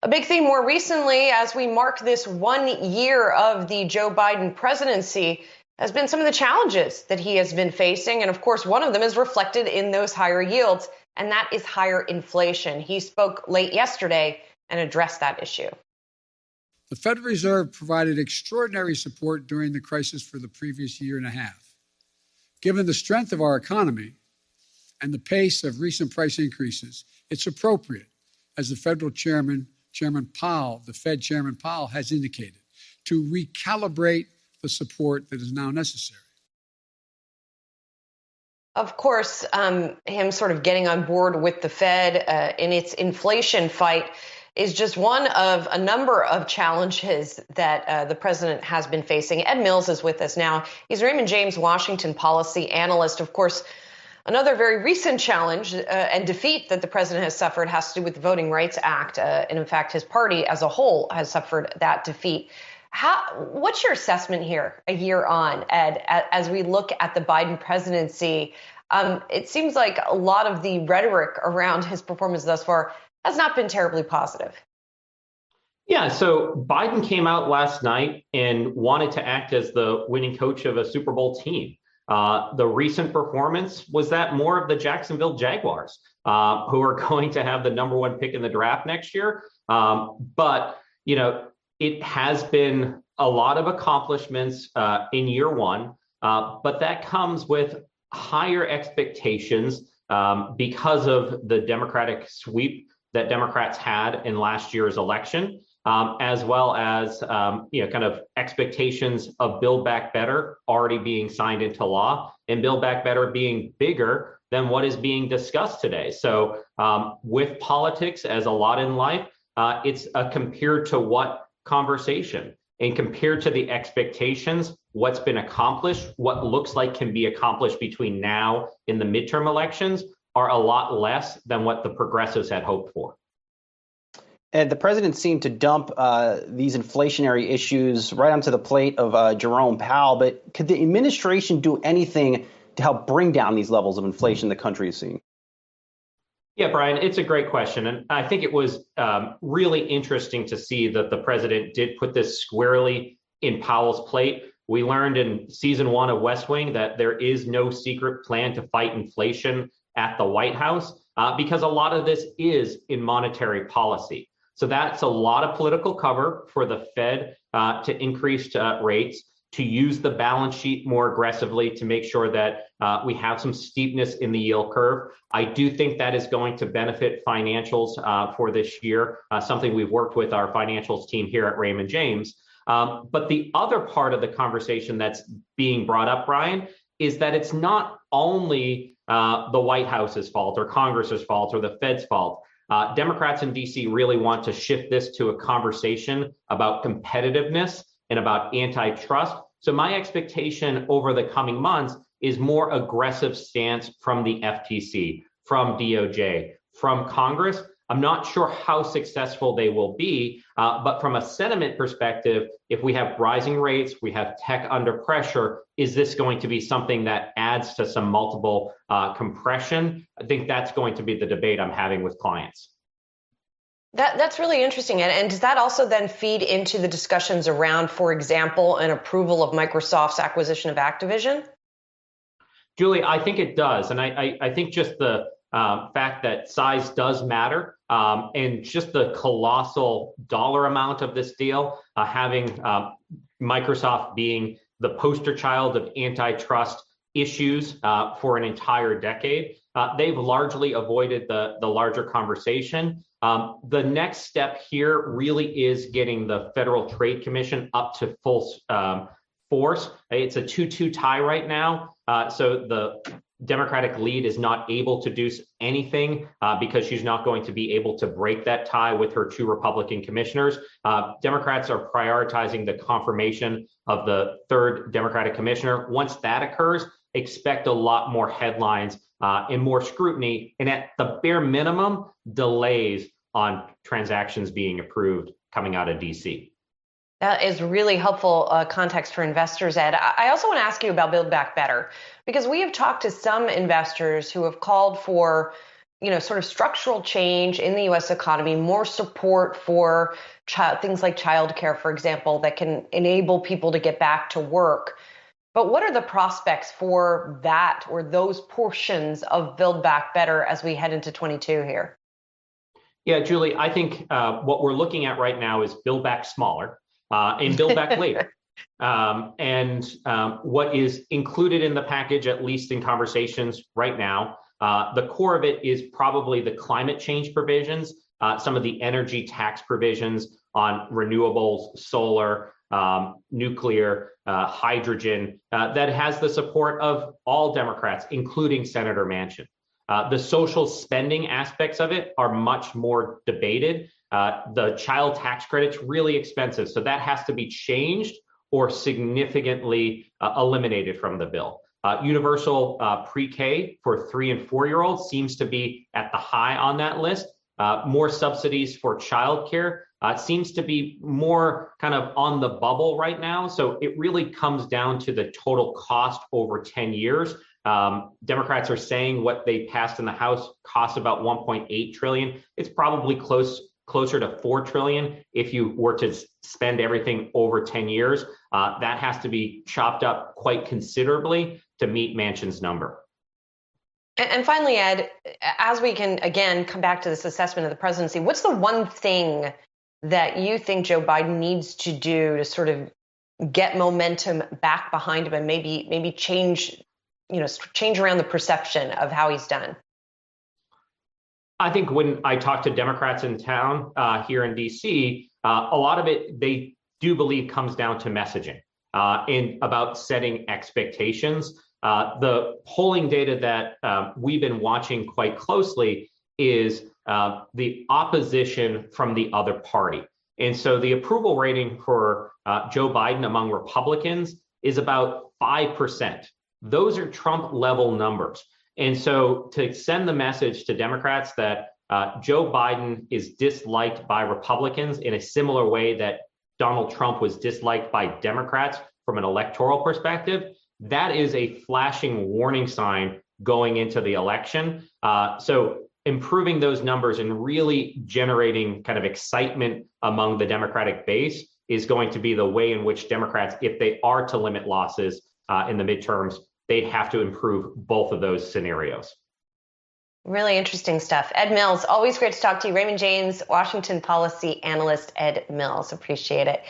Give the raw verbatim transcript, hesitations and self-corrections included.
A big theme more recently, as we mark this one year of the Joe Biden presidency, has been some of the challenges that he has been facing. And of course, one of them is reflected in those higher yields, and that is higher inflation. He spoke late yesterday and addressed that issue. The Federal Reserve provided extraordinary support during the crisis for the previous year and a half. Given the strength of our economy and the pace of recent price increases, it's appropriate, as the federal chairman, Chairman Powell, the Fed Chairman Powell, has indicated, to recalibrate the support that is now necessary. Of course, um, him sort of getting on board with the Fed uh, in its inflation fight is just one of a number of challenges that uh, the president has been facing. Ed Mills is with us now. He's Raymond James Washington policy analyst. Of course, another very recent challenge uh, and defeat that the president has suffered has to do with the Voting Rights Act. Uh, and in fact, his party as a whole has suffered that defeat. How, what's your assessment here a year on, Ed, as we look at the Biden presidency? Um, it seems like a lot of the rhetoric around his performance thus far has not been terribly positive. Yeah, so Biden came out last night and wanted to act as the winning coach of a Super Bowl team. Uh, the recent performance was that more of the Jacksonville Jaguars, uh, who are going to have the number one pick in the draft next year. Um, but, you know, it has been a lot of accomplishments uh, in year one, uh, but that comes with higher expectations um, because of the Democratic sweep that Democrats had in last year's election, um, as well as um, you know, kind of expectations of Build Back Better already being signed into law, and Build Back Better being bigger than what is being discussed today. So um, with politics, as a lot in life, uh, it's a compared to what conversation, and compared to the expectations, what's been accomplished, what looks like can be accomplished between now and the midterm elections are a lot less than what the progressives had hoped for. And the president seemed to dump uh, these inflationary issues right onto the plate of uh, Jerome Powell. But could the administration do anything to help bring down these levels of inflation the country is seeing? Yeah, Brian, it's a great question. And I think it was um, really interesting to see that the president did put this squarely in Powell's plate. We learned in season one of West Wing that there is no secret plan to fight inflation at the White House, uh, because a lot of this is in monetary policy. So that's a lot of political cover for the Fed uh, to increase uh, rates, to use the balance sheet more aggressively to make sure that uh, we have some steepness in the yield curve. I do think that is going to benefit financials uh, for this year, uh, something we've worked with our financials team here at Raymond James. Um, but the other part of the conversation that's being brought up, Brian, is that it's not only uh, the White House's fault or Congress's fault or the Fed's fault. Uh, Democrats in D C really want to shift this to a conversation about competitiveness and about antitrust. So my expectation over the coming months is more aggressive stance from the F T C, from D O J, from Congress. I'm not sure how successful they will be, uh, but from a sentiment perspective, if we have rising rates, we have tech under pressure, is this going to be something that adds to some multiple uh, compression? I think that's going to be the debate I'm having with clients. That, that's really interesting. And, and does that also then feed into the discussions around, for example, an approval of Microsoft's acquisition of Activision? Julie, I think it does. And I, I, I think just the uh, fact that size does matter, um, and just the colossal dollar amount of this deal, uh, having uh, Microsoft being the poster child of antitrust issues uh, for an entire decade, uh, they've largely avoided the, the larger conversation. Um, the next step here really is getting the Federal Trade Commission up to full um, force. It's a two two tie right now. Uh, so the Democratic lead is not able to do anything uh, because she's not going to be able to break that tie with her two Republican commissioners. Uh, Democrats are prioritizing the confirmation of the third Democratic commissioner. Once that occurs, expect a lot more headlines uh, and more scrutiny, and at the bare minimum, delays on transactions being approved coming out of D C. That is really helpful uh, context for investors, Ed. I also want to ask you about Build Back Better, because we have talked to some investors who have called for you know, sort of structural change in the U S economy, more support for child, things like childcare, for example, that can enable people to get back to work. But what are the prospects for that or those portions of Build Back Better as we head into twenty-two here? Yeah, Julie, I think uh, what we're looking at right now is Build Back Smaller uh, and Build Back Later. Um, and um, what is included in the package, at least in conversations right now, uh, the core of it is probably the climate change provisions, uh, some of the energy tax provisions on renewables, solar, um, nuclear, uh, hydrogen, uh, that has the support of all Democrats, including Senator Manchin. Uh, the social spending aspects of it are much more debated. Uh, the child tax credit's really expensive, so that has to be changed or significantly uh, eliminated from the bill. Uh, universal uh, pre-K for three and four-year-olds seems to be at the high on that list. Uh, more subsidies for childcare uh, seems to be more kind of on the bubble right now. So it really comes down to the total cost over ten years. Um, Democrats are saying what they passed in the House costs about one point eight trillion dollars. It's probably close closer to four trillion dollars if you were to spend everything over ten years. Uh, that has to be chopped up quite considerably to meet Manchin's number. And finally, Ed, as we can, again, come back to this assessment of the presidency, what's the one thing that you think Joe Biden needs to do to sort of get momentum back behind him and maybe maybe change, you know, change around the perception of how he's done? I think when I talk to Democrats in town uh, here in D C, uh, a lot of it they do believe comes down to messaging uh, and about setting expectations. Uh, the polling data that uh, we've been watching quite closely is uh, the opposition from the other party. And so the approval rating for uh, Joe Biden among Republicans is about five percent. Those are Trump level numbers. And so to send the message to Democrats that uh, Joe Biden is disliked by Republicans in a similar way that Donald Trump was disliked by Democrats from an electoral perspective, that is a flashing warning sign going into the election. Uh, so improving those numbers and really generating kind of excitement among the Democratic base is going to be the way in which Democrats, if they are to limit losses uh, in the midterms, they'd have to improve both of those scenarios. Really interesting stuff. Ed Mills, always great to talk to you. Raymond James, Washington policy analyst, Ed Mills. Appreciate it.